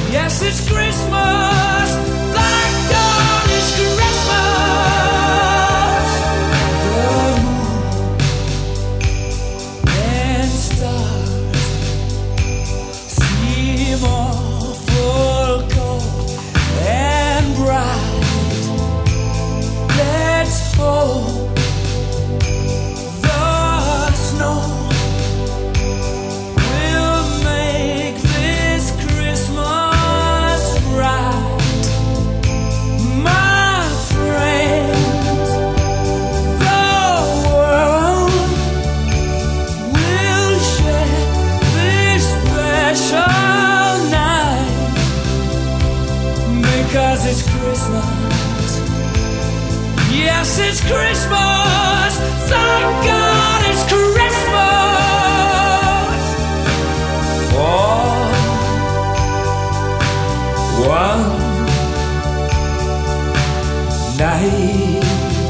Yes, it's Christmas. Thank God it's Christmas. The moon and stars seem awful cold and bright. Let's hope the snow will make this Christmas bright. My friends, the world will share this special night because it's Christmas. Yes, it's Christmas. Thank God it's Christmas. For one night.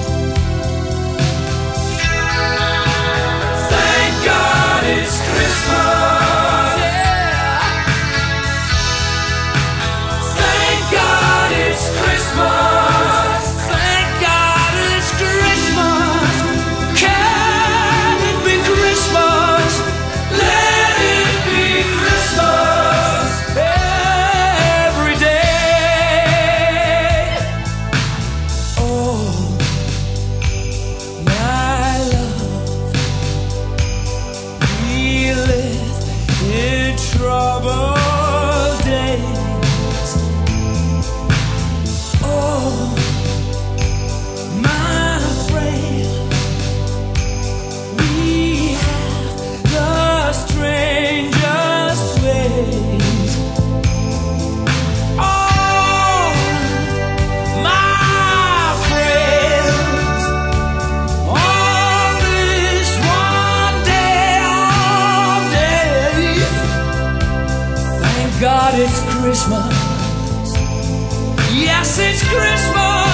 Thank God it's Christmas. Yeah. Thank God it's Christmas. Thank God it's Christmas. Can it be Christmas? Let it be Christmas every day. Oh, my love, we live in troubled days. Oh, my friend, we have the strangest ways. Oh, my friends, on this one day of days, thank God it's Christmas. Yes, it's Christmas.